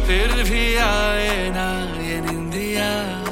फिर भी आए ना ये निंदिया।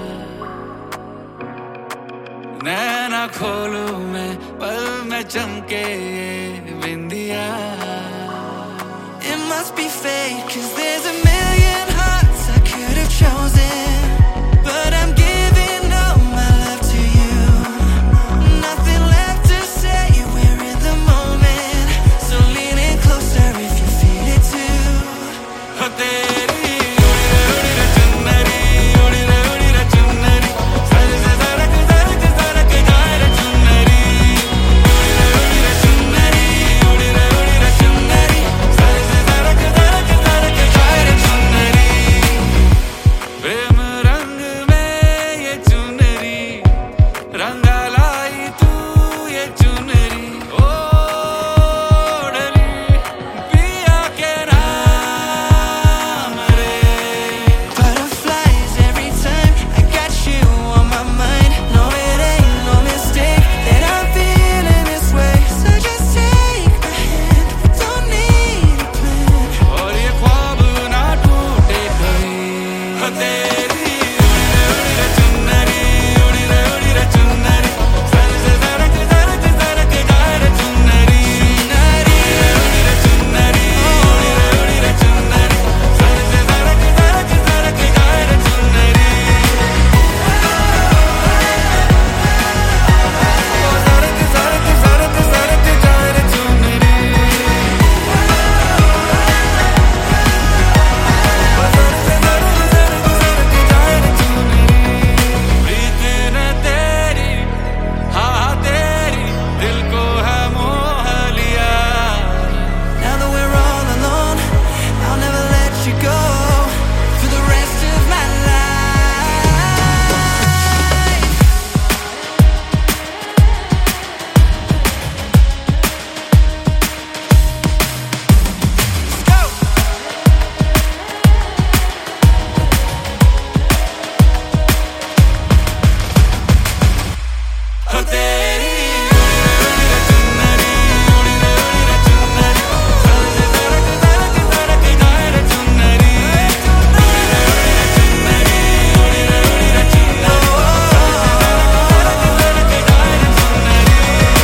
नैना खोलूं मैं पल में चमके ये बिंदिया। It must be fate, 'cause there's a million hearts I could have chosen, but I'm giving all my love to you. Nothing left to say, we're in the moment, so lean in closer if you feel it too. हो तेरी उड़ी रे चुन्नरी, उड़ी रे चुन्नरी, sir से सरक जाए रे चुन्नरी। उड़ी रे चुन्नरी, उड़ी रे चुन्नरी, सर से सरक जाए रे चुन्नरी। प्रेम रंग में ये चुनरी, रंगा लाई तू ये चुनरी। ओढ़ली पिया के नाम रे। Butterflies every time I got you on my mind. No, it ain't no mistake that I'm feeling this way, so just take my hand, we don't need a plan. और ये ख्वाब ना टूटे कभी। हो तेरी उड़ी रे चुन्नरी, उड़ी रे चुन्नरी, सर से सरक जाए रे चुन्नरी। उड़ी रे चुन्नरी, उड़ी रे चुन्नरी, सर से सरक जाए रे चुन्नरी। ओ सरक जाए रे चुन्नरी। प्रीत ने तेरी, हाँ तेरी, दिल को है मोह लिया। Now that we're all alone, I'll never let you go for the rest of my life. Let's go. हो तेरी उड़ी रे चुन्नरी, उड़ी रे चुन्नरी, सर से सरक जाए रे चुन्नरी। उड़ी रे चुन्नरी, उड़ी रे चुन्नरी, सर से सरक जाए रे चुन्नरी।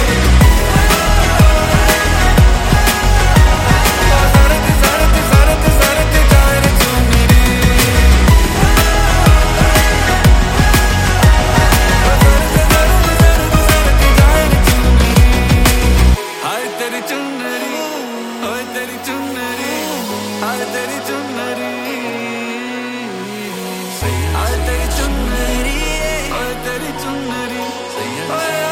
ओ सरक जाए रे चुन्नरी। हाय तेरी चुन्नरी, ओए तेरी चुन्नरी, हाय तेरी चुन्नरी। हाय तेरी चुन्नरी, ओए तेरी चुन्नरी, ओए